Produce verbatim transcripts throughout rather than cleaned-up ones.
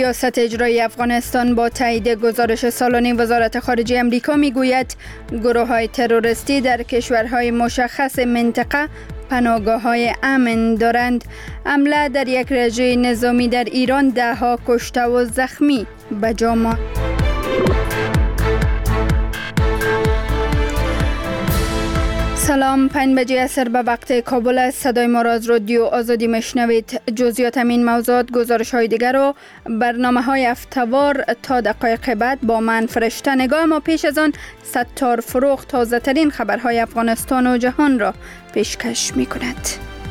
ریاست اجرایی افغانستان با تایید گزارش سالانه وزارت خارجه امریکا میگوید گروه‌های تروریستی در کشورهای مشخص منطقه پناهگاه‌های امن دارند. حمله در یک رژه نظامی در ایران ده ها کشته و زخمی به جا ماند. سلام، پنج بجه عصر به وقت کابل است. صدای ما را از رادیو آزادی میشنوید. جزئیات این موضوعات، گزارش های دیگر و برنامه های هفته‌وار تا دقایق بعد با من فرشته نگاه. ما پیش از آن ستار فروغ تازه ترین خبرهای افغانستان و جهان را پیشکش می کند.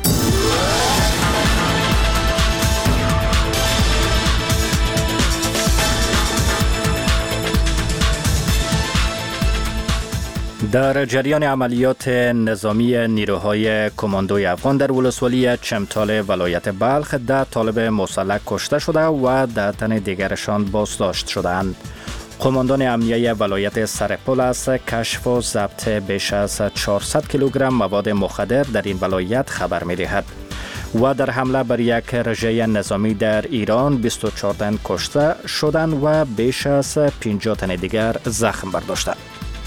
در جریان عملیات نظامی نیروهای کماندوی افغان در ولسوالی چمتال ولایت بلخ ده طالب مسلح کشته شده و ده تن دیگرشان بازداشت شدند. قماندان امنیه ولایت سرپل از کشف و ضبط بیش از چهارصد کیلوگرم مواد مخدر در این ولایت خبر می دهد. و در حمله بر یک رژه نظامی در ایران بیست و چهار تن کشته شدند و بیش از پنجاه تن دیگر زخم برداشتند.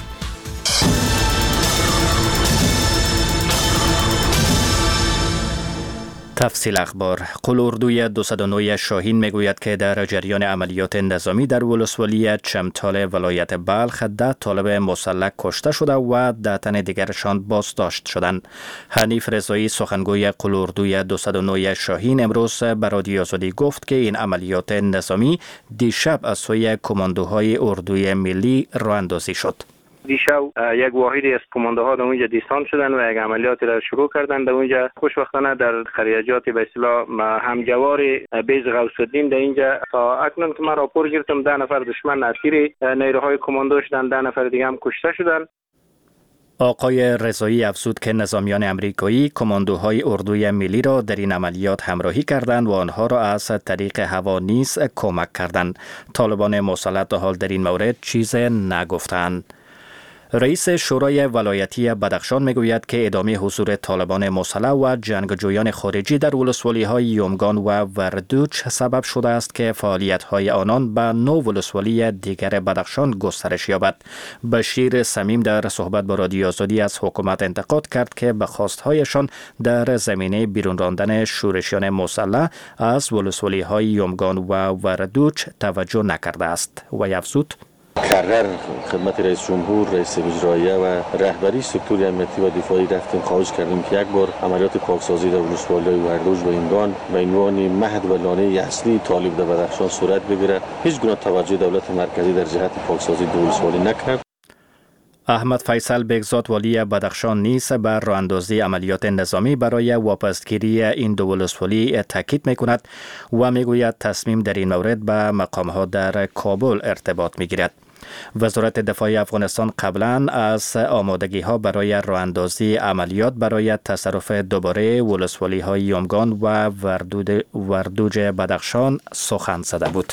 تفصیل اخبار. قول اردوی دویست و نه شاهین میگوید که در جریان عملیات نظامی در ولسوالی چمتال ولایت بلخ ده طالب مسلح کشته شده و ده تن دیگرشان بازداشت شدند. حنیف رضایی سخنگوی قول اردوی دویست و نه شاهین امروز به رادیو آزادی گفت که این عملیات نظامی دیشب از سوی کماندوهای اردوی ملی راه اندازی شد. دیشب یک واحدی از کماندوها در اونجا دیسان شدن و یک عملیاتی را شروع کردند. در اونجا خوشبختانه در خریجات به اصطلاح همجوار بیض غوث الدین در اینجا تا اکنون که من راپور گرفتم ده نفر دشمن اسیر نیروهای کماندو شدن، ده نفر دیگه هم کشته شدن. آقای رضایی افزود که نظامیان امریکایی کماندوهای اردوی ملی را در این عملیات همراهی کردند و آنها را از طریق هوا نیز کمک کردند. طالبان مسلح تا حال در این مورد چیز نگفتند. رئیس شورای ولایتی بدخشان میگوید که ادامه حضور طالبان مسلح و جنگجویان خارجی در ولسوالی‌های یومگان و وردوچ سبب شده است که فعالیت‌های آنان به نو ولسوالی دیگر بدخشان گسترش یابد. بشیر صمیم در صحبت با رادیو آزادی از حکومت انتقاد کرد که به خواست‌هایشان در زمینه بیرون راندن شورشیان مسلح از ولسوالی‌های یومگان و وردوچ توجه نکرده است و افزود کرر خدمت رئیس جمهور، رئیس اجراییه و رهبری سکتور امنیتی و دفاعی رفتیم خواهش کردیم که یک بار عملیات پاکسازی در ولسوالی‌های وردوچ و یومگان به عنوان مهد و لانه اصلی طالب در بدخشان صورت بگیرد. هیچ گونه توجه دولت مرکزی در جهت پاکسازی دو ولسوالی نکرد. احمد فیصل بگزاد والی بدخشان نیز بر راهاندازی عملیات نظامی برای واپسگیری این دو ولسوالی تاکید می‌کند و میگوید تصمیم در این مورد به مقام‌ها در کابل ارتباط می‌گیرد. وزارت دفاع افغانستان قبلا از آمادگی‌ها برای راهاندازی عملیات برای تصرف دوباره ولسوالی‌های یومگان و وردوج بدخشان سخن زده بود.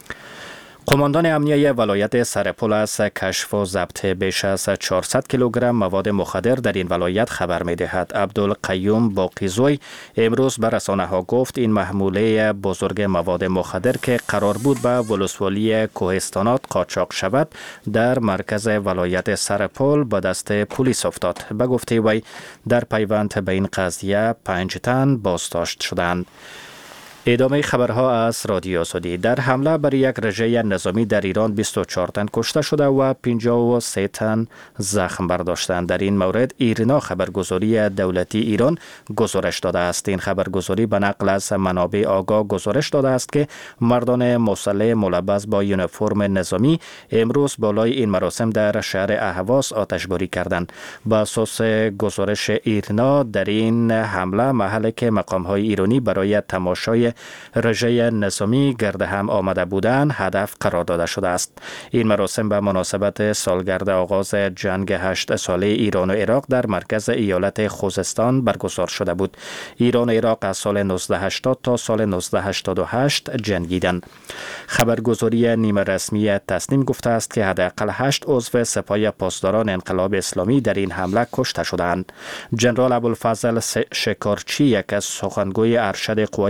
قماندان امنیه ولایت سرپل از کشف و ضبط بیش از چهارصد کیلوگرم مواد مخدر در این ولایت خبر می‌دهد. عبدالقیوم باقیزوی امروز به رسانه‌ها گفت این محموله بزرگ مواد مخدر که قرار بود به ولسوالی کوهستانات قاچاق شود در مرکز ولایت سرپل به دست پلیس افتاد. به گفته وی در پیوند به این قضیه پنج تن بازداشت شدند. ادامه خبرها از رادیو آزادی. در حمله بر یک رژه نظامی در ایران بیست و چهار تن کشته شده و پنجاه و سه تن زخم برداشتند. در این مورد ایرنا خبرگزاری دولتی ایران گزارش داده است. این خبرگزاری به نقل از منابع آگاه گزارش داده است که مردان مسلح ملبس با یونیفرم نظامی امروز بالای این مراسم در شهر اهواز آتشباری کردند. به اساس گزارش ایرنا در این حمله محلی که مقام‌های ایرانی برای تماشای رژه نظامی گرد هم آمده بودند هدف قرار داده شده است. این مراسم به مناسبت سالگرد آغاز جنگ هشت ساله ایران و عراق در مرکز ایالت خوزستان برگزار شده بود. ایران و عراق از سال نوزده هشتاد تا سال نوزده هشتاد و هشت جنگیدند. خبرگزاری نیمه رسمی تسنیم گفته است که حداقل هشت عضو سپاه پاسداران انقلاب اسلامی در این حمله کشته شدند. ژنرال ابوالفضل شکارچی یک از سخنگوی ارشد قوای مسلح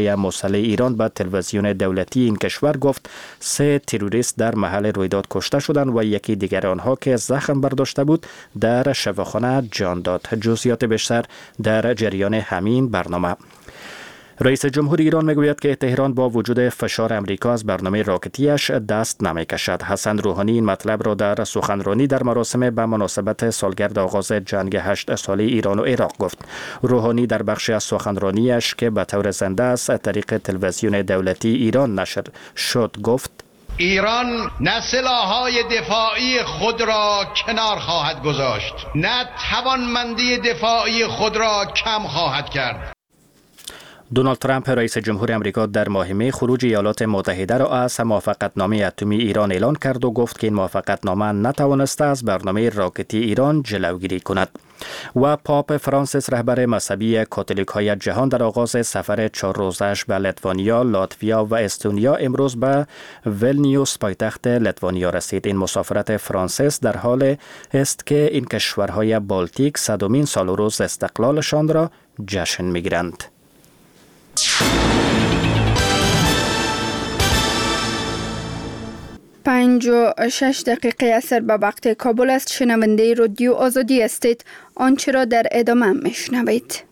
ساله ایران به تلویزیون دولتی این کشور گفت سه تروریست در محل رویداد کشته شدند و یکی دیگر آنها که زخم برداشته بود در شفاخانه جان داد. جزئیات بیشتر در جریان همین برنامه. رئیس جمهور ایران میگوید که تهران با وجود فشار امریکا از برنامه راکتیش دست نمیکشد. حسن روحانی این مطلب را در سخنرانی در مراسم به مناسبت سالگرد آغاز جنگ هشت ساله ایران و عراق گفت. روحانی در بخشی از سخنرانیش که به طور زنده از طریق تلویزیون دولتی ایران نشر شد گفت: ایران نه سلاح‌های دفاعی خود را کنار خواهد گذاشت، نه توانمندی دفاعی خود را کم خواهد کرد. دونالد ترامپ رئیس جمهور امریکا در ماه می خروج ایالات متحده را از موافقتنامه اتمی ایران اعلان کرد و گفت که این موافقتنامه نتوانسته از برنامه راکتی ایران جلوگیری کند. و پاپ فرانسیس رهبر مذهبی کاتولیک های جهان در آغاز سفر چهار روزش به لیتوانیا، لاتویا و استونیا امروز به ولنیوس پایتخت لیتوانیا رسید. این مسافرت فرانسیس در حال است که این کشورهای بالتیک صدمین سال و روز استقلالشان را جشن می‌گیرند. پنج و شش دقیقه اثر به وقت کابل است. شنونده رادیو آزادی هستید. آنچه را در ادامه میشنوید.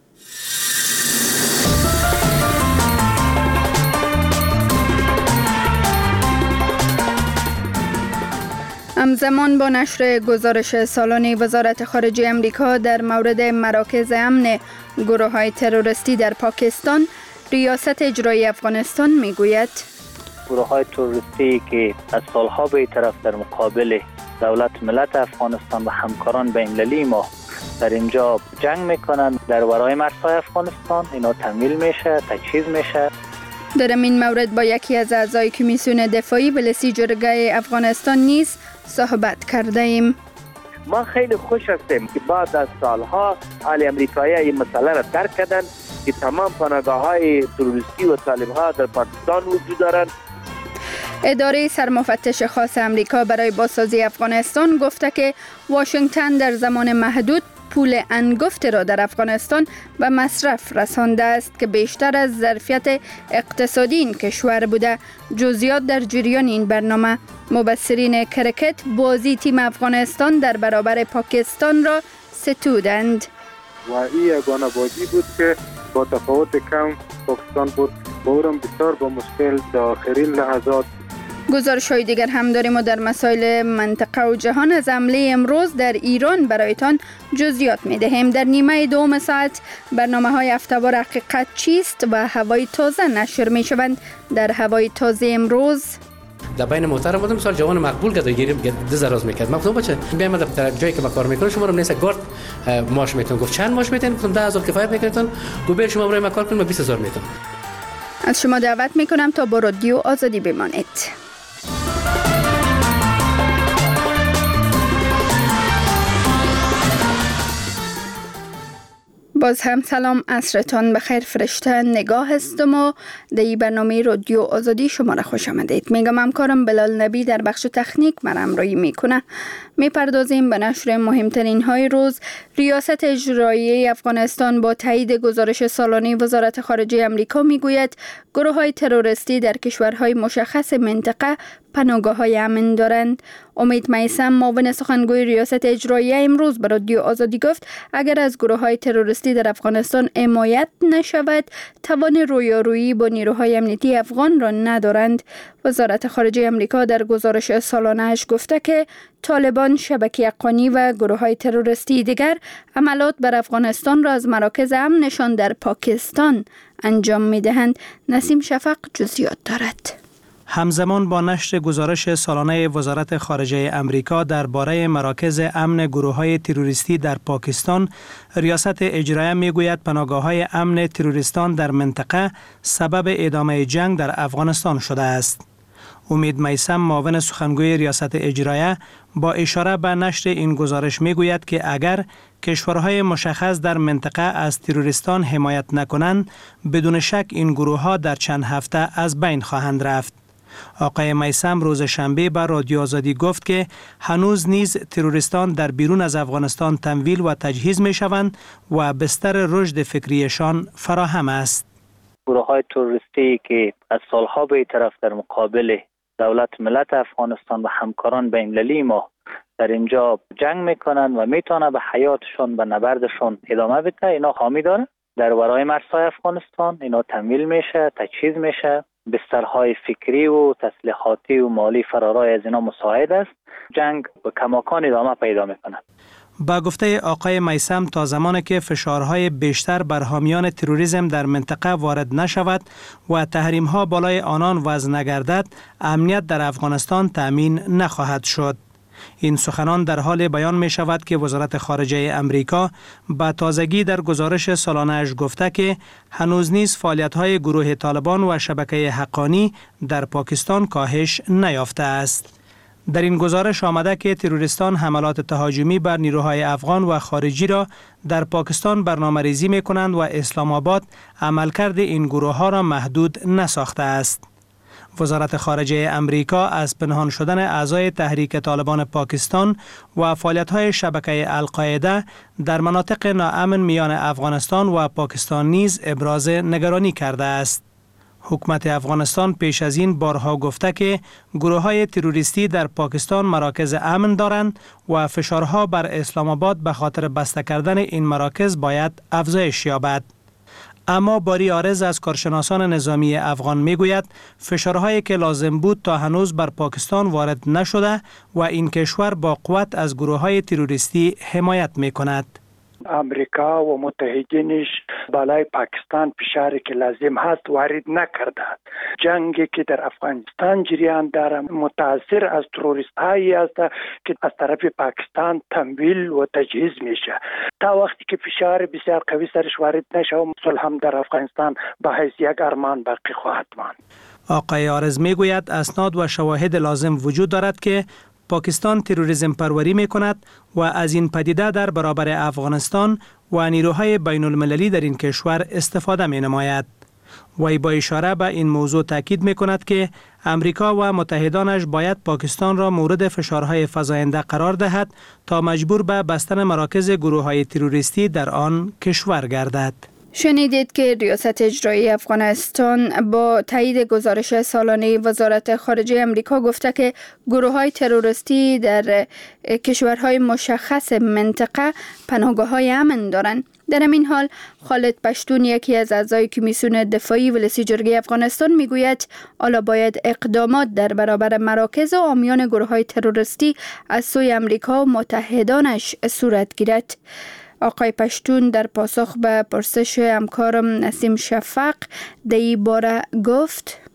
همزمان با نشر گزارش سالانه وزارت خارجه امریکا در مورد مراکز امن گروه‌های تروریستی در پاکستان، ریاست اجرایی افغانستان میگوید گروه‌های تروریستی که از سالها به طرف در مقابل دولت ملت افغانستان و همکاران بین‌المللی ما در اینجا جنگ میکنند، در ورای مرزهای افغانستان اینا تمویل میشه، تجهیز میشه. در این مورد با یکی از اعضای کمیسیون دفاعی ولسی جرگه افغانستان نیز صحبت کرده ایم. ما خیلی خوش هستیم که بعد از سالها اهل امریکایی این مسئله را درک کردند که تمام پناهگاه‌های تروریستی و طالب‌ها در پاکستان وجود دارند. اداره سرمفتش خاص امریکا برای بازسازی افغانستان گفته که واشنگتن در زمان محدود پول انگفت را در افغانستان به مصرف رسانده است که بیشتر از ظرفیت اقتصادی این کشور بوده. جزئیات در جریان این برنامه. مبصرین کرکت بازی تیم افغانستان در برابر پاکستان را ستودند. و این یگانه بازی بود که با تفاوت کم پاکستان بود. بورم بسیار با مشکل در آخرین لحظات. گزارش‌های دیگر هم داریم و در مسائل منطقه و جهان از حمله امروز در ایران برایتان جزئیات می‌دهیم. در نیمه دوم ساعت برنامه‌های هفته‌وار حقیقت چیست و هوای تازه نشر می‌شوند. در هوای تازه امروز در بین محترم بودم سال جوان مقبول کرد و گیریم دز راز میکرد. من گفتم بچه بیایم در جایی که ما کار میکنم شما رو نیست گارد ماش میتون. گفت چند ماش میتون؟ گفتم ده هزار کفایت میکنید. گفت بر شما برای ما کار کنیم ما بیست هزار میتون. از شما دعوت میکنم تا با رادیو آزادی بمانید. باز هم سلام، عصرتان بخیر. فرشته نگاه هستم و در این برنامه رادیو آزادی شما را خوش آمدید. میگم همکارم بلال نبی در بخش تکنیک من همراهی میکنه. میپردازیم به نشر مهمترین های روز. ریاست اجرایی افغانستان با تایید گزارش سالانه وزارت خارجه امریکا میگوید گروه های تروریستی در کشورهای مشخص منطقه پناهگاه های امن دارند. امید میثم معاون سخنگوی ریاست اجرایی امروز به رادیو آزادی گفت اگر از گروه های تروریستی در افغانستان حمایت نشود توان رویارویی با نیروهای امنیتی افغان را ندارند. وزارت خارجه امریکا در گزارش سالانه‌اش گفته که طالبان، شبکه حقانی و گروه های تروریستی دیگر حملات بر افغانستان را از مراکز امنشان در پاکستان انجام می دهند. نسیم شفق جزئیات دارد. همزمان با نشر گزارش سالانه وزارت خارجه امریکا درباره مراکز امن گروه‌های تروریستی در پاکستان، ریاست اجرایی میگوید پناهگاه‌های امن تروریستان در منطقه سبب ادامه جنگ در افغانستان شده است. امید میثم معاون سخنگوی ریاست اجرایی با اشاره به نشر این گزارش میگوید که اگر کشورهای مشخص در منطقه از تروریستان حمایت نکنند بدون شک این گروه‌ها در چند هفته از بین خواهند رفت. آقای میثم روز شنبه به رادیو آزادی گفت که هنوز نیز تروریستان در بیرون از افغانستان تمویل و تجهیز می شوند و بستر رشد فکریشان فراهم است. گروه های تروریستی که از سالها به طرف در مقابل دولت ملت افغانستان و همکاران بین‌المللی ما در اینجا جنگ میکنن و میتونه به حیاتشون و نبردشون ادامه بده، اینا حامی داره. در ورای مرزهای افغانستان اینا تمویل میشه، تجهیز میشه، بسترهای فکری و تسلیحاتی و مالی فرارای از اینا مساعد است. جنگ به کماکان ادامه پیدا میکنه. با گفته آقای میثم، تا زمانی که فشارهای بیشتر بر حامیان تروریسم در منطقه وارد نشود و تحریم‌ها بالای آنان وضع نگردد، امنیت در افغانستان تأمین نخواهد شد. این سخنان در حال بیان می شود که وزارت خارجه امریکا با تازگی در گزارش سالانه‌اش گفته که هنوز نیز فعالیت‌های گروه طالبان و شبکه حقانی در پاکستان کاهش نیافته است. در این گزارش آمده که تروریستان حملات تهاجمی بر نیروهای افغان و خارجی را در پاکستان برنامه‌ریزی می‌کنند و اسلام آباد عملکرد این گروه‌ها را محدود نساخته است. وزارت خارجه امریکا از پنهان شدن اعضای تحریک طالبان پاکستان و فعالیت‌های شبکه القاعده در مناطق ناامن میان افغانستان و پاکستان نیز ابراز نگرانی کرده است. حکومت افغانستان پیش از این بارها گفته که گروه‌های تروریستی در پاکستان مراکز امن دارند و فشارها بر اسلام آباد به خاطر بسته کردن این مراکز باید افزایش یابد. اما باری عارض از کارشناسان نظامی افغان میگوید فشارهایی که لازم بود تا هنوز بر پاکستان وارد نشده و این کشور با قوت از گروه‌های تروریستی حمایت می‌کند. امریکا و متحدینش بالای پاکستان فشاری که لازم هست وارد نکردند. جنگی که در افغانستان جریان داره متاثر از تروریست هایی است که از طرف پاکستان تمویل و تجهیز میشه. تا وقتی که فشار بسیار قوی سرش وارد نشه و صلح هم در افغانستان به حیث یک ارمان باقی خواهد ماند. آقای عارض میگوید اسناد و شواهد لازم وجود دارد که پاکستان تروریسم پروری می کند و از این پدیده در برابر افغانستان و نیروهای بین المللی در این کشور استفاده می نماید. وی با اشاره به این موضوع تاکید می کند که امریکا و متحدانش باید پاکستان را مورد فشارهای فزاینده قرار دهد تا مجبور به بستن مراکز گروه‌های تروریستی در آن کشور گردد. شنیدید که ریاست اجرایی افغانستان با تایید گزارش سالانه وزارت خارجه امریکا گفته که گروه‌های تروریستی در کشورهای مشخص منطقه پناهگاه‌های امن دارند. در همین حال خالد پشتون، یکی از اعضای کمیسیون دفاعی ولسی جرگه افغانستان، میگوید حالا باید اقدامات در برابر مراکز و حامیان گروه‌های تروریستی از سوی امریکا و متحدانش صورت گیرد. آقای پشتون در پاسخ به پرسش همکارم نسیم شفق در این باره گفت: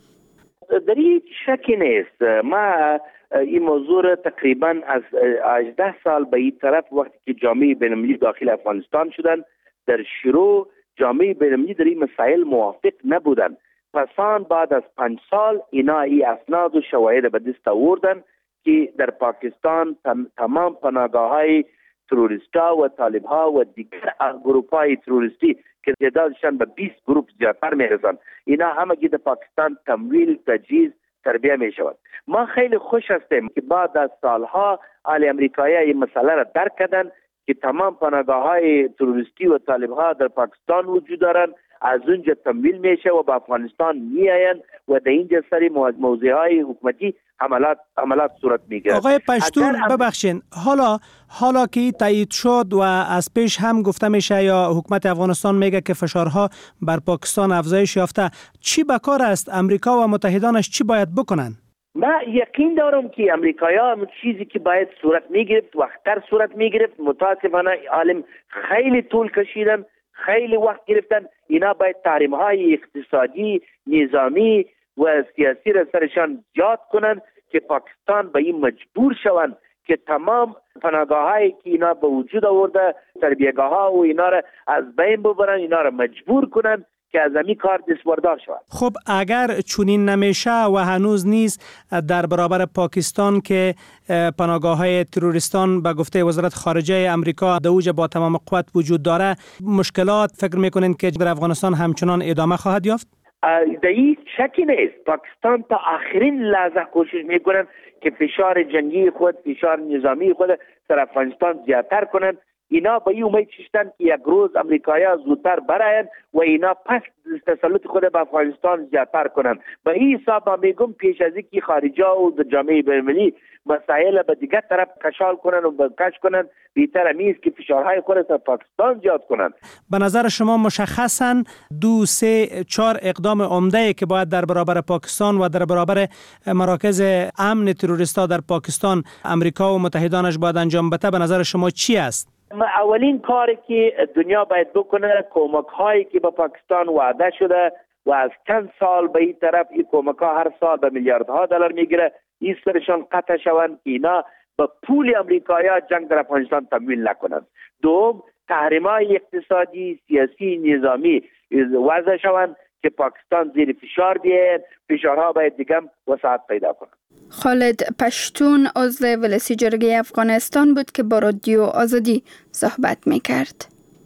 در این شکی نیست. ما این موضوع را تقریبا از هجده سال به این طرف وقتی که جامعه بین‌المللی داخل افغانستان شدن، در شروع جامعه بین‌المللی در این مسائل موافق نبودن. پسان بعد از پنج سال اینا ای اسناد و شواهد به دست آوردن که در پاکستان تمام پناهگاه‌های تروریستا و طالب‌ها و دیگر گروه‌های تروریستی که تعدادشان به بیست گروه زیادتر می‌رسند، اینا همگی در پاکستان تمویل، تجهیز، تربیه می‌شود. ما خیلی خوش هستیم که بعد از سالها اهل امریکایی این مسئله را درک کردن که تمام پناهگاه‌های تروریستی و طالب‌ها در پاکستان وجود دارند، از اونجا تمویل میشه و به افغانستان میآیند و در اینجا سری موضوعهای حکومتی عملات عملات صورت میگیرد. آقای پشتون ببخشین، حالا حالا که تایید شد و از پیش هم گفته میشه یا حکومت افغانستان میگه که فشارها بر پاکستان افزایش یافته، چی به کار است؟ امریکا و متحدانش چی باید بکنن؟ من یقین دارم که امریکایی‌ها هم چیزی که باید صورت میگرفت وقتتر صورت میگرفت. متاسفانه عالم خیلی طول کشیدن، خیلی وقت گرفتن. اینا باید تحریم‌های اقتصادی، نظامی و سیاسی را سرشان زیاد کنن که پاکستان به این مجبور شوند که تمام پناهگاه‌هایی که اینا به وجود آورده، تربیه‌گاه‌ها و اینا را از بین ببرن، اینا را مجبور کنن که از همین کار دستبردار شود. خب اگر چنین نمیشه و هنوز نیز در برابر پاکستان که پناهگاه‌های تروریستان به گفته وزارت خارجه امریکا در اوج با تمام قوت وجود داره، مشکلات فکر میکنین که در افغانستان همچنان ادامه خواهد یافت؟ در این شکی نیست. پاکستان تا آخرین لحظه کوشش میکنن که فشار جنگی خود، فشار نظامی خود در افغانستان زیادتر کنن اینا به این امید شدن که یک روز امریکایی‌ها زودتر براین و اینا پس تسلط خود به افغانستان زیادتر کنند. به این حساب ما میگم پیش از اینکه خارجا و جامعه بین‌المللی مسائل به دیگر طرف کشال کنن و کش کنن، بهتر نیست که فشارهای خود در پاکستان زیاد کنن. به نظر شما مشخصاً دو سه چهار اقدام عمده که باید در برابر پاکستان و در برابر مراکز امن تروریستا در پاکستان امریکا و متحدانش باید انجام بده، به نظر شما چی است؟ اولین کاری که دنیا باید بکنه کمک هایی که به پاکستان وعده شده و از چند سال به این طرف این کمک ها هر سال به میلیاردها دلار میگیره، این سرشان قطع شوند، اینا به پول امریکایی ها جنگ در افغانستان تمویل نکنند. دوم، تحریم های اقتصادی، سیاسی، نظامی وضع شوند که پاکستان زیر فشار بیاید، فشارها باید دیگه وسعت پیدا کنند. خالد پشتون عضو ولسی جرگه افغانستان بود که با رادیو آزادی صحبت میکرد.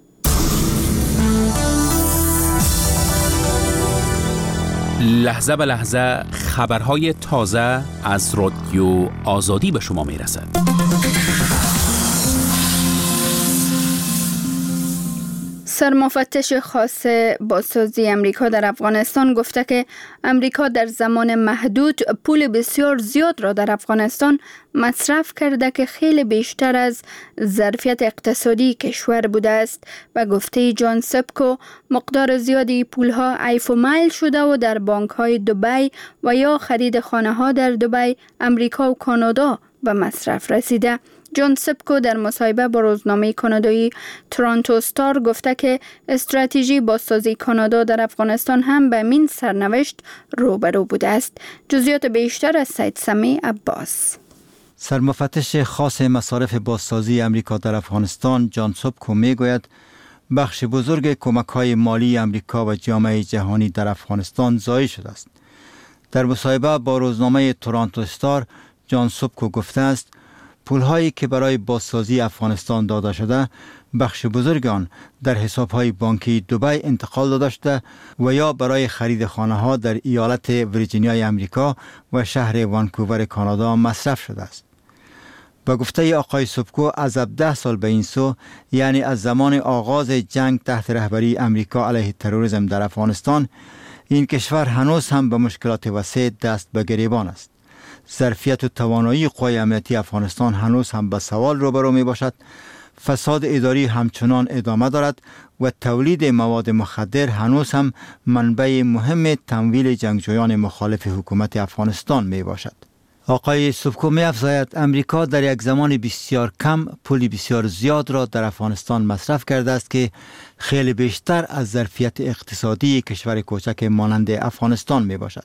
لحظه به لحظه خبرهای تازه از رادیو آزادی به شما میرسد. سرمفتش خاص بازسازی امریکا در افغانستان گفته که امریکا در زمان محدود پول بسیار زیاد را در افغانستان مصرف کرده که خیلی بیشتر از ظرفیت اقتصادی کشور بوده است. و گفته جان سپکو مقدار زیادی پولها عیف و مایل شده و در بانک های دبی و یا خرید خانه ها در دبی، امریکا و کانادا به مصرف رسیده. جان سپکو در مصاحبه با روزنامه کانادایی تورنتو استار گفته که استراتژی بازسازی کانادا در افغانستان هم به این سرنوشت روبرو بوده است. جزئیات بیشتر از سید سمی عباس. سرمفتش خاص مصارف بازسازی امریکا در افغانستان جان سپکو میگوید بخش بزرگ کمک‌های مالی امریکا و جامعه جهانی در افغانستان ضایع شده است. در مصاحبه با روزنامه تورنتو استار جان سپکو گفته است پول‌هایی که برای بازسازی افغانستان داده شده بخش بزرگ آن در حساب‌های بانکی دبی انتقال داده شده و یا برای خرید خانه‌ها در ایالت ویرجینیای امریکا و شهر وانکوور کانادا مصرف شده است. با گفته آقای سپکو از هفده سال به این سو، یعنی از زمان آغاز جنگ تحت رهبری امریکا علیه تروریسم در افغانستان، این کشور هنوز هم به مشکلات وسیع دست به گریبان است. ظرفیت و توانایی قوای امنیتی افغانستان هنوز هم به سوال روبرو می باشد. فساد اداری همچنان ادامه دارد و تولید مواد مخدر هنوز هم منبع مهم تمویل جنگجویان مخالف حکومت افغانستان می باشد. آقای سپکو می افزاید امریکا در یک زمان بسیار کم پول بسیار زیاد را در افغانستان مصرف کرده است که خیلی بیشتر از ظرفیت اقتصادی کشور کوچک مانند افغانستان می باشد.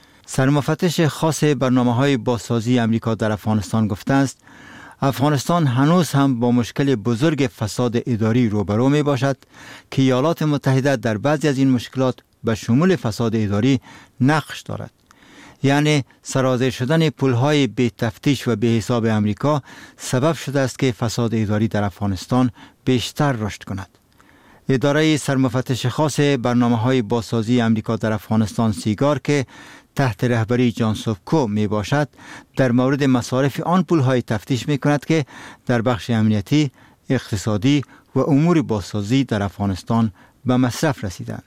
سرمفتش خاص برنامه‌های بازسازی امریکا در افغانستان گفته است افغانستان هنوز هم با مشکل بزرگ فساد اداری روبرو می باشد که ایالات متحده در بعضی از این مشکلات به شمول فساد اداری نقش دارد. یعنی سرازیر شدن پولهای بی تفتیش و بی حساب امریکا سبب شده است که فساد اداری در افغانستان بیشتر رشد کند. اداره سرمفتش خاص برنامه‌های بازسازی امریکا در افغانستان سیگار که تحت رهبری جان سپکو می باشد در مورد مصارف آن پول‌های تفتیش می کند که در بخش امنیتی، اقتصادی و امور بازسازی در افغانستان به مصرف رسیدند.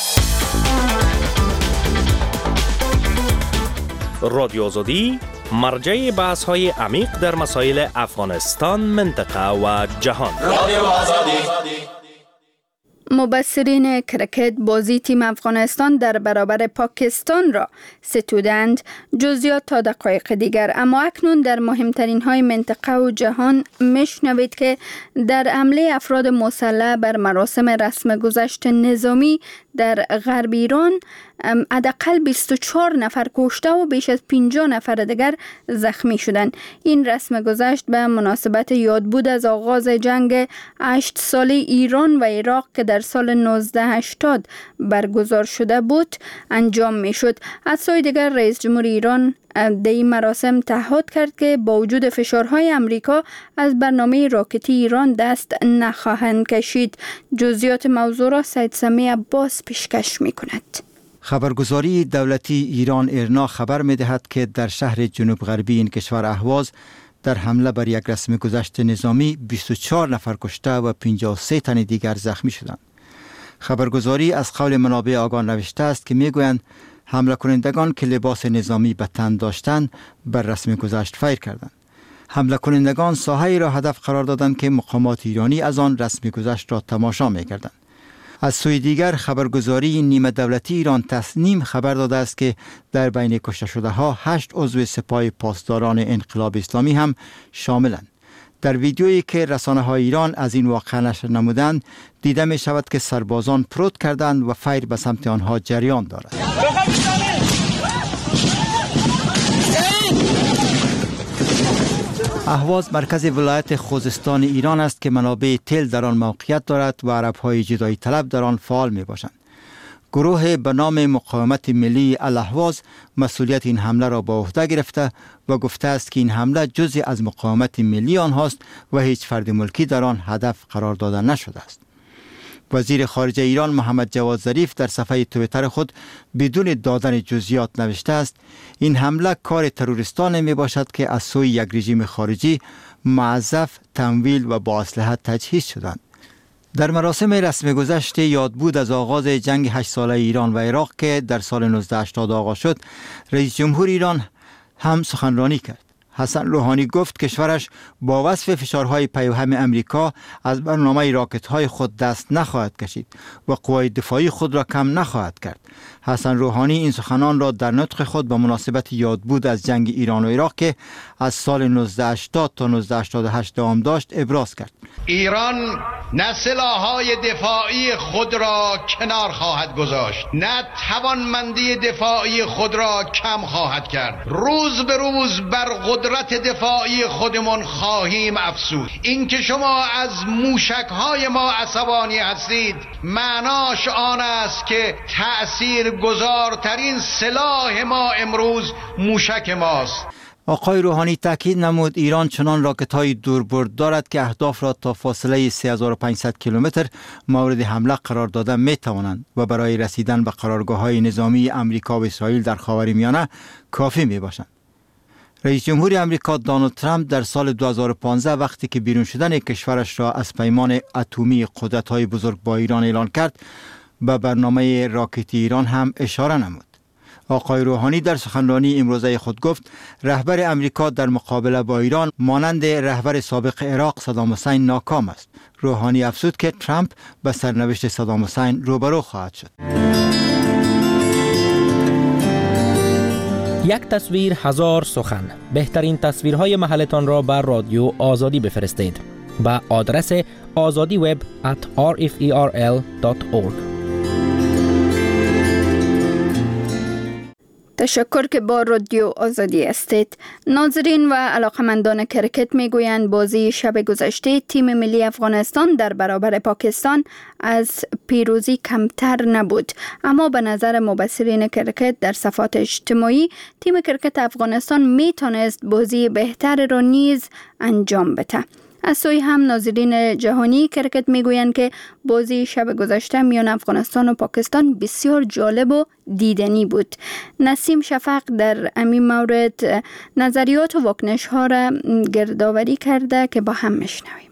رادیو آزادی مرجع بحث‌های عمیق در مسائل افغانستان، منطقه و جهان. رادیو آزادی. مبصرین کرکت بازی تیم افغانستان در برابر پاکستان را ستودند. جزئیات تا دقایق دیگر. اما اکنون در مهمترین های منطقه و جهان میشنوید که در حمله افراد مسلح بر مراسم رسم گذشت نظامی در غرب ایران حداقل بیست و چهار نفر کشته و بیش از پنجاه نفر دیگر زخمی شدند. این رسم گذشت به مناسبت یادبود از آغاز جنگ هشت ساله ایران و عراق که در سال نوزده هشتاد برگزار شده بود انجام می شد. از سوی دیگر رئیس جمهور ایران در این مراسم تعهد کرد که با وجود فشارهای امریکا از برنامه راکتی ایران دست نخواهند کشید. جزئیات موضوع را سید سمی عباس پیشکش می کند. خبرگزاری دولتی ایران ایرنا خبر می دهد که در شهر جنوب غربی این کشور اهواز در حمله بر یک رسم گذشت نظامی بیست و چهار نفر کشته و پنجاه و سه تن دیگر زخمی شدند. خبرگزاری از قول منابع آگاه نوشته است که میگویند حمله کنندگان که لباس نظامی به تن داشتند بر رسم گذشت فیر کردند. حمله کنندگان ساحه‌ای را هدف قرار دادند که مقامات ایرانی از آن رسم گذشت را تماشا می‌کردند. از سوی دیگر خبرگزاری نیمه دولتی ایران تسنیم خبر داده است که در بین کشته شده ها هشت عضو سپاه پاسداران انقلاب اسلامی هم شاملند. در ویدیویی که رسانه های ایران از این واقعه نشر نمودند دیده می شود که سربازان پروت کردند و فیر به سمت آنها جریان دارد. اهواز مرکز ولایت خوزستان ایران است که منابع تیل در آن موقعیت دارد و عرب‌های جدایی طلب در آن فعال می باشند. گروه به نام مقاومت ملی الاهواز مسئولیت این حمله را به عهده گرفته و گفته است که این حمله جزئی از مقاومت ملی آنهاست و هیچ فرد ملکی در آن هدف قرار داده نشده است. وزیر خارجه ایران محمد جواد ظریف در صفحه توییتر خود بدون دادن جزئیات نوشته است این حمله کار تروریستان می باشد که از سوی یک رژیم خارجی معذف، تمویل و با اسلحه تجهیز شدند. در مراسم رسم گذشت یادبود از آغاز جنگ هشت ساله ایران و عراق که در سال نوزده هشتاد آغاز شد، رئیس جمهور ایران هم سخنرانی کرد. حسن روحانی گفت کشورش با وصف فشارهای پیوهم امریکا از برنامه راکت‌های خود دست نخواهد کشید و قوای دفاعی خود را کم نخواهد کرد. حسن روحانی این سخنان را در نطق خود به مناسبت یادبود از جنگ ایران و عراق که از سال نوزده هشتاد تا نوزده هشتاد و هشت دوام داشت ابراز کرد. ایران نه سلاح‌های دفاعی خود را کنار خواهد گذاشت، نه توانمندی دفاعی خود را کم خواهد کرد. روز به روز بر قدرت دفاعی خودمان خواهیم افزود. این که شما از موشک‌های ما عصبانی هستید معناش آن است که تأثیر گذارترین سلاح ما امروز موشک ماست. آقای روحانی تاکید نمود ایران چنان راکت‌های دوربرد دارد که اهداف را تا فاصله سه هزار و پانصد کیلومتر مورد حمله قرار داده می‌توانند و برای رسیدن به قرارگاه‌های نظامی امریکا و اسرائیل در خاورمیانه کافی می‌باشند. رئیس جمهور امریکا دونالد ترامپ در سال دو هزار و پانزده وقتی که بیرون شدن کشورش را از پیمان اتمی قدرت‌های بزرگ با ایران اعلان کرد، به برنامه راکتی ایران هم اشاره نمود. آقای روحانی در سخنرانی امروزه خود گفت رهبر امریکا در مقابله با ایران مانند رهبر سابق عراق صدام حسین ناکام است. روحانی افزود که ترامپ به سرنوشت صدام حسین روبرو خواهد شد. یک تصویر هزار سخن. بهترین تصویرهای محلتان را بر رادیو آزادی بفرستید. با آدرس آزادی وب ات آر اف ای آر ال دات اورگ. تشکر که با رادیو آزادی هستید. ناظرین و علاقمندان کرکت میگویند بازی شب گذشته تیم ملی افغانستان در برابر پاکستان از پیروزی کمتر نبود، اما به نظر مبصرین کرکت در صفحات اجتماعی تیم کرکت افغانستان میتونست بازی بهتر را نیز انجام بده. از سوی هم ناظرین جهانی کرکت میگویند که بازی شب گذشته میان افغانستان و پاکستان بسیار جالب و دیدنی بود. نسیم شفق در همین مورد نظریات و واکنش ها را گردآوری کرده که با هم میشنویم.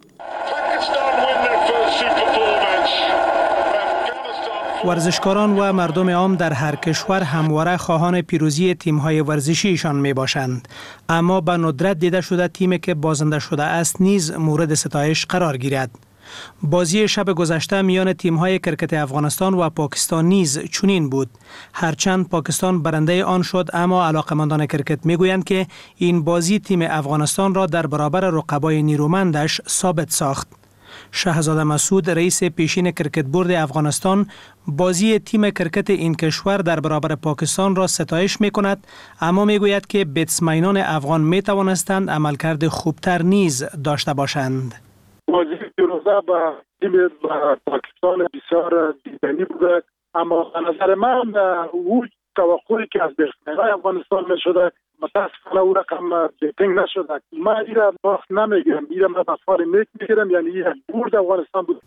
ورزشکاران و مردم عام در هر کشور همواره خواهان پیروزی تیم‌های ورزشیشان میباشند، اما به ندرت دیده شده تیمی که بازنده شده است نیز مورد ستایش قرار گیرد. بازی شب گذشته میان تیم‌های کرکت افغانستان و پاکستان نیز چنین بود. هرچند پاکستان برنده آن شد، اما علاقمندان کرکت میگویند که این بازی تیم افغانستان را در برابر رقبای نیرومندش ثابت ساخت. شهزاده مسعود رئیس پیشین کرکت بورد افغانستان بازی تیم کرکت این کشور در برابر پاکستان را ستایش می کند، اما می گوید که بتسمینان افغان می توانستند عملکرد خوبتر نیز داشته باشند. بازی پیروزه با تیم پاکستان بسیار دیدنی بود، اما به نظر من او توقعی که از بتسمینان افغانستان می شده متاسفانه او رقم بیتنگ نشده. من ایره باخت نمیگیرم، ایره من بفار نیک میگیرم، یعنی یک برد افغانستان بود.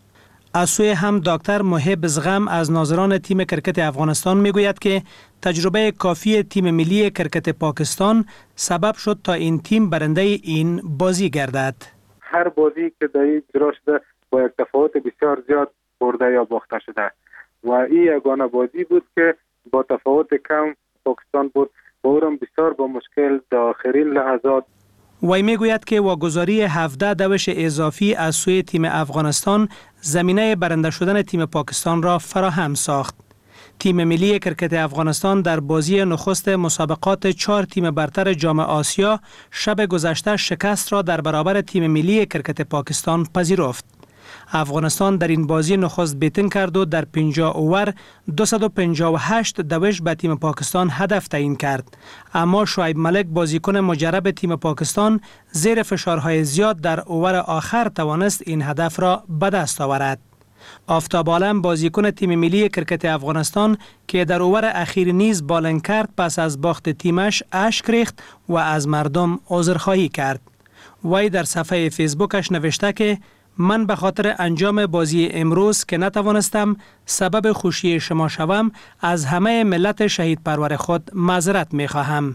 از سوی هم دکتر محب زغم از ناظران تیم کرکت افغانستان میگوید که تجربه کافی تیم ملی کرکت پاکستان سبب شد تا این تیم برنده این بازی گردد. هر بازی که در این اجرا شده با یک تفاوت بسیار زیاد برده یا باخته شده و این یگانه بازی بود که با تفاوت کم پاکستان بود و اونم بسیار با مشکل در آخرین لحظات. وی میگوید که واگذاری هفده دوش اضافی از سوی تیم افغانستان زمینه برنده شدن تیم پاکستان را فراهم ساخت. تیم ملی کرکت افغانستان در بازی نخست مسابقات چهار تیم برتر جام آسیا شب گذشته شکست را در برابر تیم ملی کرکت پاکستان پذیرفت. افغانستان در این بازی نخست بیتن کرد و در پنجاه اوور دویست و پنجاه و هشت دوش به تیم پاکستان هدف تعیین کرد، اما شعیب ملک بازیکن مجرب تیم پاکستان زیر فشارهای زیاد در اوور آخر توانست این هدف را به دست آورد. آفتاب عالم بازیکن تیم ملی کرکت افغانستان که در اوور اخیر نیز بالنگ کرد پس از باخت تیمش اشک ریخت و از مردم عذرخواهی کرد. وی در صفحه فیسبوکش نوشته که من به خاطر انجام بازی امروز که نتوانستم سبب خوشی شما شوم از همه ملت شهید پرور خود معذرت می خواهم.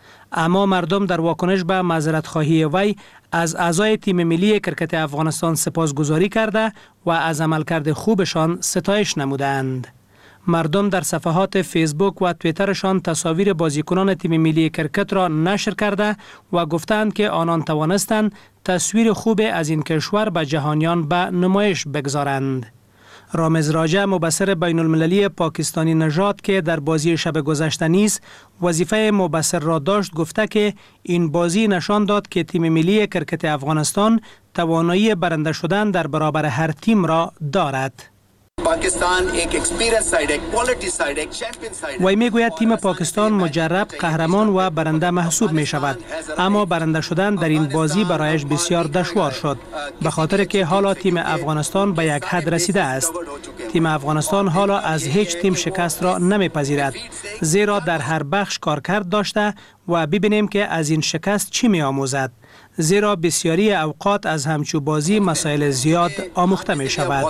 اما مردم در واکنش به معذرت خواهی وی از اعضای تیم ملی کرکت افغانستان سپاسگزاری کرده و از عملکرد خوبشان ستایش نمودند. مردم در صفحات فیسبوک و توییترشان تصاویر بازیکنان تیم ملی کرکت را نشر کرده و گفتند که آنان توانستند تصویر خوب از این کشور به جهانیان به نمایش بگذارند. رامز راجع مبصر بین المللی پاکستانی نژاد که در بازی شب گذشته نیز وظیفه مبصر را داشت گفته که این بازی نشان داد که تیم ملی کرکت افغانستان توانایی برنده شدن در برابر هر تیم را دارد. پاکستان یک اکسپیرینس ساید، یک کوالٹی ساید، یک چمپیون ساید. وی میگوید تیم پاکستان مجرب، قهرمان و برنده محسوب می شود، اما برنده شدن در این بازی برایش بسیار دشوار شد به خاطر که حالا تیم افغانستان به یک حد رسیده است. تیم افغانستان حالا از هیچ تیم شکست را نمیپذیرد، زیرا در هر بخش کارکرد داشته و ببینیم که از این شکست چی می آموزد، زیرا بسیاری اوقات از همچو بازی مسائل زیاد آموخته می شود.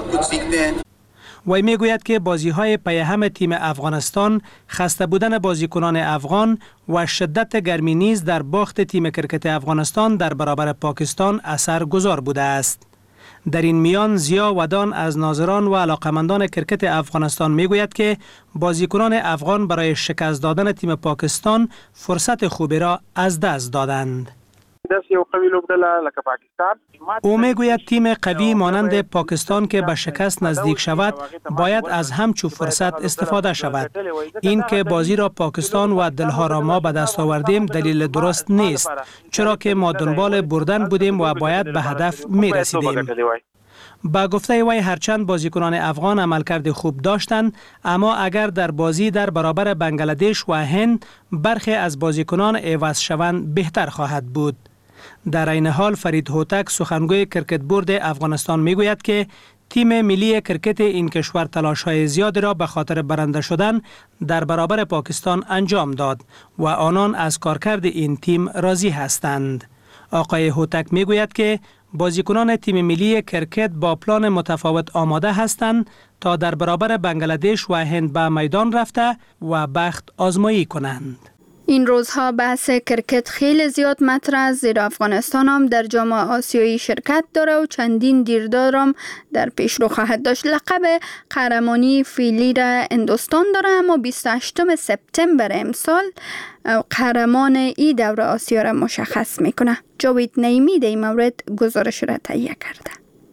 وی میگوید که بازی‌های پیهم تیم افغانستان، خسته بودن بازیکنان افغان و شدت گرمی نیز در باخت تیم کرکت افغانستان در برابر پاکستان اثرگذار بوده است. در این میان زیا ودان از ناظران و علاقمندان کرکت افغانستان میگوید که بازیکنان افغان برای شکست دادن تیم پاکستان فرصت خوبی را از دست دادند. او میگوید تیم قوی مانند پاکستان که به شکست نزدیک شود باید از همچو فرصت استفاده شود. این که بازی را پاکستان و دلها را ما به دست آوردیم دلیل درست نیست، چرا که ما دنبال بردن بودیم و باید به هدف می رسیدیم. با گفته وی هرچند بازیکنان افغان عملکرد خوب داشتند، اما اگر در بازی در برابر بنگلادش و هند برخی از بازیکنان عوض شوند بهتر خواهد بود. در این حال فرید هوتک سخنگوی کرکت بورد افغانستان میگوید که تیم ملی کرکت این کشور تلاش‌های زیادی را به خاطر برنده شدن در برابر پاکستان انجام داد و آنان از کارکرد این تیم راضی هستند. آقای هوتک میگوید که بازیکنان تیم ملی کرکت با پلان متفاوت آماده هستند تا در برابر بنگلادش و هند به میدان رفته و بخت آزمایی کنند. این روزها بحث کرکت خیلی زیاد مطرح است، زیرا افغانستان هم در جام آسیایی شرکت داره و چندین دیدارم در پیش رو خواهد داشت. لقب قهرمانی فعلی را هندوستان داره، اما بیست و هشتم سپتامبر امسال قهرمان این دوره آسیا را مشخص میکنه. جاوید نعیمی در این مورد گزارش را تهیه کرده.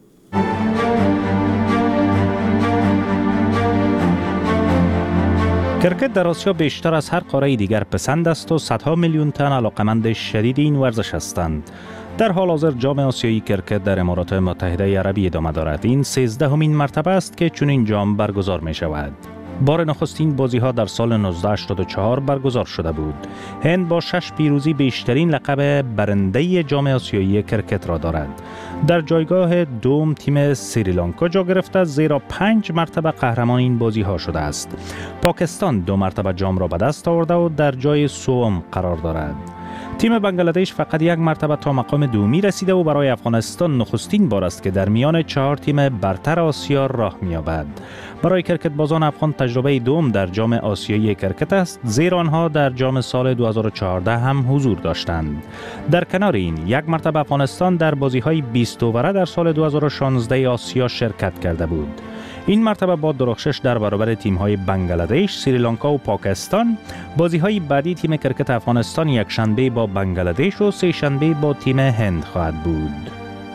کرکت در آسیا بیشتر از هر قاره دیگر پسند است و صدها میلیون تن علاقمند شدید این ورزش هستند. در حال حاضر جام آسیایی کرکت در امارات متحده عربی ادامه دارد. این سیزدهمین مرتبه است که چنین جام برگزار می شود. بار نخستین بازی ها در سال نوزده هشتاد و چهار برگزار شده بود. هند با شش پیروزی بیشترین لقب برنده جام آسیایی کرکت را دارد. در جایگاه دوم تیم سریلانکا جا گرفته، زیرا پنج مرتبه قهرمان این بازی ها شده است. پاکستان دو مرتبه جام را به دست آورده و در جای سوم قرار دارد. تیم بنگلادش فقط یک مرتبه تا مقام دومی رسیده و برای افغانستان نخستین بار است که در میان چهار تیم برتر آسیا راه می‌یابد. برای کرکت بازان افغان تجربه دوم در جام آسیایی کرکت است، زیرا آنها در جام سال دو هزار و چهارده هم حضور داشتند. در کنار این، یک مرتبه افغانستان در بازی‌های بیست اووره در سال دو هزار و شانزده آسیا شرکت کرده بود. این مرتبه با درخشش در برابر تیم‌های بنگلادش، سریلانکا و پاکستان، بازی‌های بعدی تیم کرکت افغانستان یک شنبه با بنگلادش و سه شنبه با تیم هند خواهد بود.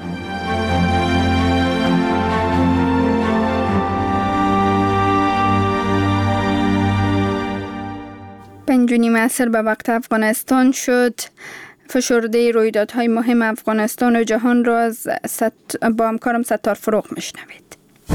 پنج و نیم عصر به وقت افغانستان شد. فشرده رویدادهای مهم افغانستان و جهان را از ست... با همکارم ستار فروغ میشنوید.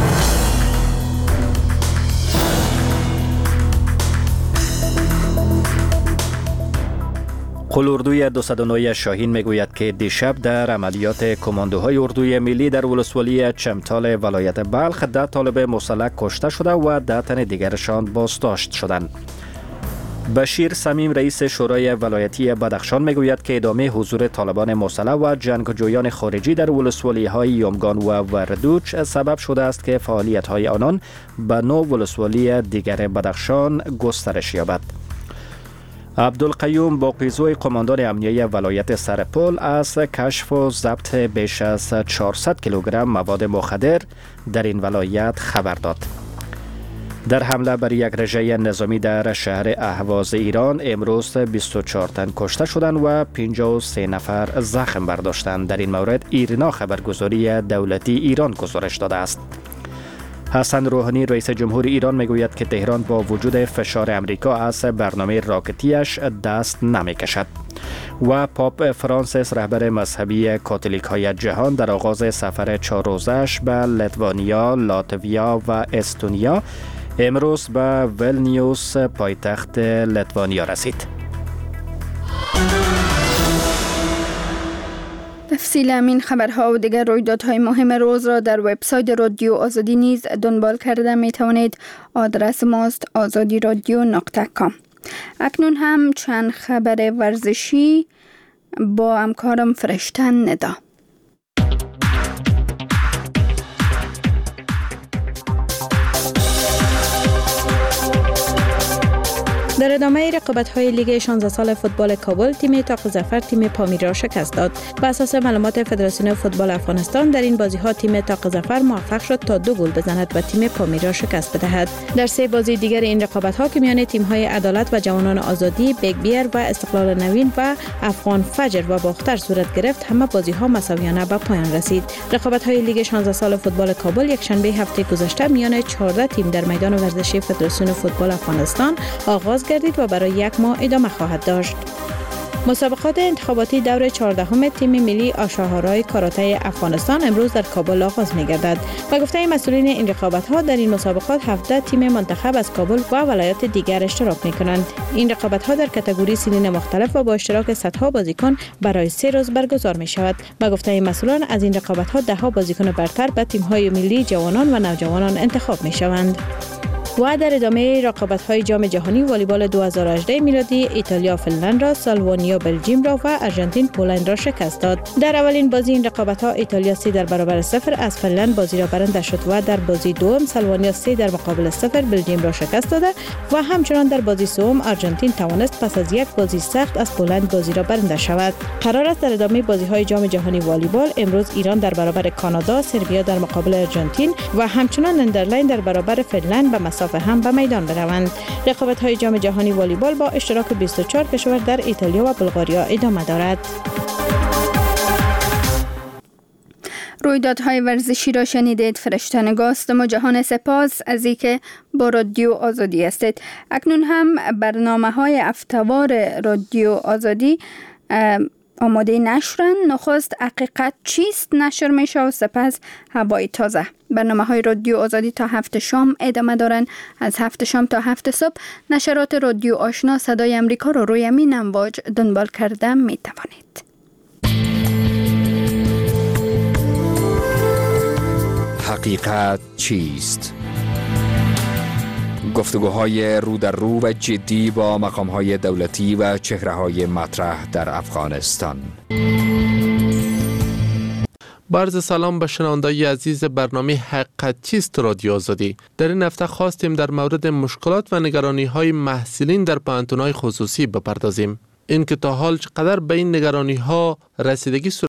قلاردوی دویست و نه شاهین میگوید که دیشب در عملیات کماندوهای اردوی ملی در ولسوالی چمتال ولایت بلخ ده طالب مسلح کشته شده و ده تن دیگرشان بازداشت شدند. بشیر صمیم رئیس شورای ولایتی بدخشان میگوید که ادامه حضور طالبان مسلح و جنگجویان خارجی در ولسوالی های یومگان و وردوچ سبب شده است که فعالیت های آنان به نو ولسوالی دیگر بدخشان گسترش یابد. عبدالقیوم باقیزوی قماندان امنیه ولایت سرپل از کشف و ضبط بیش از چهارصد کیلوگرم مواد مخدر در این ولایت خبر داد. در حمله بر یک رژه نظامی در شهر اهواز ایران امروز بیست و چهار تن کشته شدند و پنجاه و سه نفر زخم برداشتند. در این مورد ایرنا خبرگزاری دولتی ایران گزارش داده است. حسن روحانی رئیس جمهور ایران میگوید که تهران با وجود فشار امریکا از برنامه راکتیش دست نمیکشد. و پاپ فرانسیس رهبر مذهبی کاتولیک های جهان در آغاز سفر چهار روزش به لیتوانیا، لاتویا و استونیا امروز به ولنیوس پایتخت لیتوانیا رسید. تفصیل همین خبرها و دیگر رویدادهای مهم روز را در وبسایت رادیو آزادی نیز دنبال کرده می توانید. آدرس ماست آزادی رادیو نقطه کام. اکنون هم چند خبر ورزشی با همکارم فرشتن ندا. در ادامه رقابت‌های لیگ شانزده سال فوتبال کابل، تیم طاق ظفر تیم پامیر را شکست داد. بر اساس معلومات فدراسیون فوتبال افغانستان، در این بازی‌ها تیم طاق ظفر موفق شد تا دو گل بزند و تیم پامیر را شکست بدهد. در سه بازی دیگر این رقابت‌ها که میان تیم‌های عدالت و جوانان آزادی، بیگ بیر و استقلال نوین و افغان فجر و باختر صورت گرفت، همه بازی‌ها مساویانه به پایان رسید. رقابت‌های لیگ شانزده سال فوتبال کابل یک شنبه هفته گذشته میان چهارده تیم در میدان ورزشی فدراسیون فوتبال افغانستان آغاز گردید و برای یک ماه ادامه خواهد داشت. مسابقات انتخاباتی دور چهاردهم تیم ملی آشاهارای کاراته افغانستان امروز در کابل آغاز می‌گردد. با گفته مسئولین این رقابت‌ها، در این مسابقات هفده تیم منتخب از کابل و ولایات دیگر اشتراک می‌کنند. این رقابت‌ها در کاتگوری سنین مختلف و با اشتراک صدها بازیکن برای سه روز برگزار می‌شود. با گفته مسئولان، از این رقابت‌ها ده‌ها بازیکن برتر به تیم‌های ملی جوانان و نوجوانان انتخاب می‌شوند. و در ادامه رقابت‌های جام جهانی والیبال دو هزار و هجده میلادی، ایتالیا فنلند را، سالوانیا بلژیم را و آرژانتین پولند را شکست داد. در اولین بازی این رقابت‌ها ایتالیا سه در برابر صفر از فنلند بازی را برنده شد و در بازی دوم سالوانیا سه در مقابل صفر بلژیم را شکست داده و همچنان در بازی سوم آرژانتین توانست پس از یک بازی سخت از پولند بازی را برنده شود. قرار است در ادامه بازی‌های جام جهانی والیبال امروز ایران در برابر کانادا، سربیا در مقابل آرژانتین و همچنان ندرلند در برابر فنلند به مسافه هم به میدان بروند. رقابت‌های جام جهانی والیبال با اشتراک بیست و چهار کشور در ایتالیا و بلغاریا ادامه دارد. رویدادهای ورزشی را شنیدید. فرشته گاستم و جهان سپاس از اینکه با رادیو آزادی هستید. اکنون هم برنامه‌های هفته‌وار رادیو آزادی آماده نشرن. نخست حقیقت چیست نشر میشه و سپس هوای تازه. برنامه های رادیو آزادی تا هفت شام ادامه دارن. از هفت شام تا هفت صبح نشرات رادیو آشنا صدای امریکا رو روی امین امواج دنبال کرده می توانید. حقیقت چیست؟ گفتگوهای رو در رو و جدی با مقامهای دولتی و چهره‌های مطرح در افغانستان. برز سلام به شنوندگان عزیز برنامه حقیقت چیست رادیو آزادی. در این هفته خواستیم در مورد مشکلات و نگرانی های محصلین در پانتون‌های خصوصی بپردازیم. این که تا حال چقدر به این نگرانی ها رسیدگی